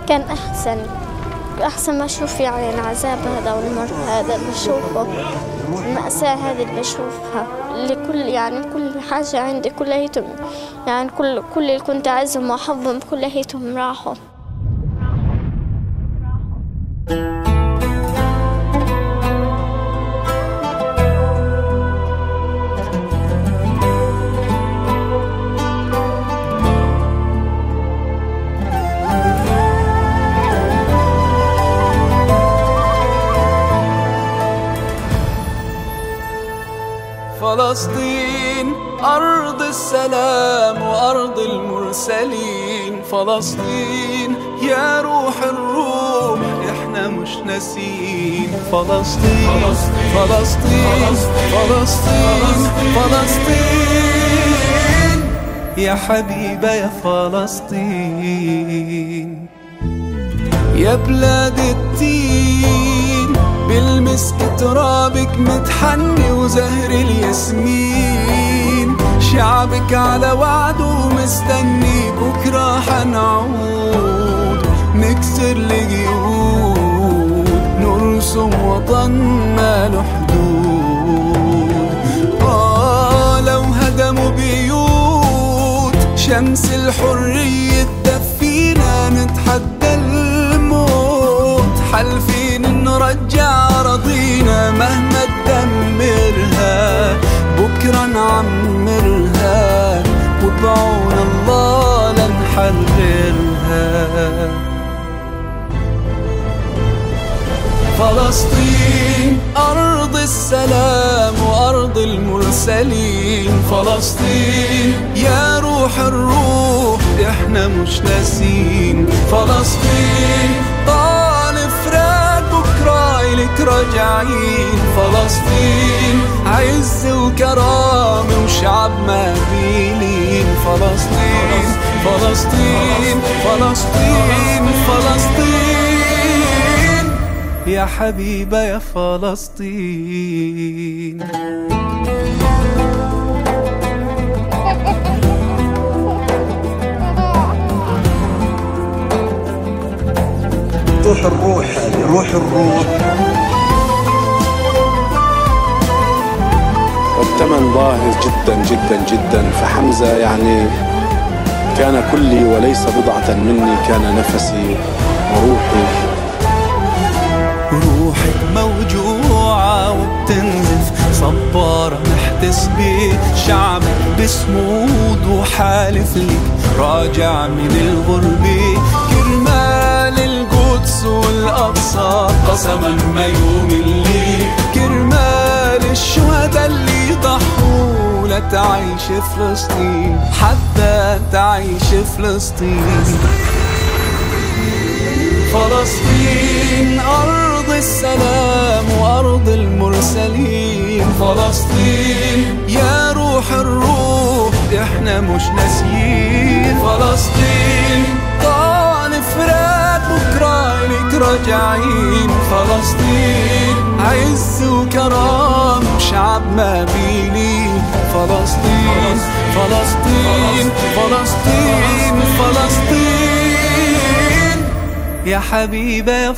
كان أحسن ما أشوف يعني العذاب هذا والمر هذا اللي بشوفه، المأساة هذه اللي بشوفها، اللي كل حاجة عندي كليتهم، يعني كل اللي كنت أعزهم وأحبهم كليتهم راحوا. فلسطين أرض السلام وأرض المرسلين، فلسطين يا روح الروح إحنا مش ناسين. فلسطين فلسطين فلسطين فلسطين يا حبيبة يا فلسطين، يا بلاد التين بالمسك ترابك متحني وزهر الياسمين، شعبك على وعده مستني بكرة حنعود، نكسر القيود نرسم وطن ما له حدود. لو هدموا بيوت شمس الحرية تدفينا، نتحدى الموت حالفين نرجع أراضينا مهما تدمرها، بكرة نعمرها وبعون الله لنحررها. فلسطين أرض السلام وأرض المرسلين، فلسطين يا روح الروح إحنا مش ناسين. فلسطين طال فراق بكرة إلك راجعين، فلسطين عز وكرامة وشعب ما بيلين. فلسطين فلسطين فلسطين فلسطين يا حبيبة يا فلسطين. روح الروح هذه روح الروح. والثمن باهظ جدا جدا جدا، فحمزة يعني كان كلي وليس بضعة مني، كان نفسي وروحي. روحك موجوعة وبتنزف صبارة محتسبة، شعبك بسمود وحالف لك راجع من الغربة، كرمال القدس والأقصى قسما ما يملي، كرمال الشهداء اللي ضحوا لتعيش فلسطين، حتى تعيش فلسطين. فلسطين أرض السلام وأرض المرسلين، فلسطين يا روح الروح إحنا مش ناسيين. فلسطين طال فراق بكرة إلك راجعين، فلسطين عز وكرام شعب ما بيلين. فلسطين فلسطين فلسطين فلسطين يا حبيبة يا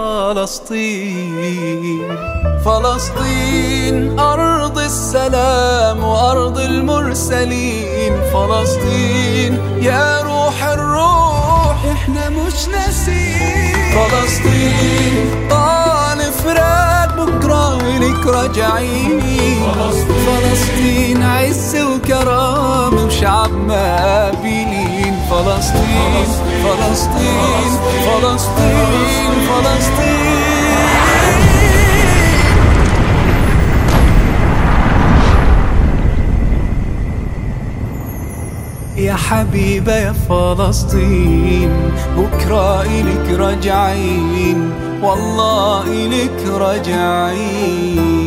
فلسطين. فلسطين أرض السلام وأرض المرسلين، فلسطين يا روح الروح إحنا مش ناسين. فلسطين طال فراق بكرة إلك راجعين، فلسطين عز وكرام وشعب ما بيلين. فلسطين فلسطين فلسطين فلسطين يا حبيبة يا فلسطين، بكرة إلك راجعين، والله إلك راجعين.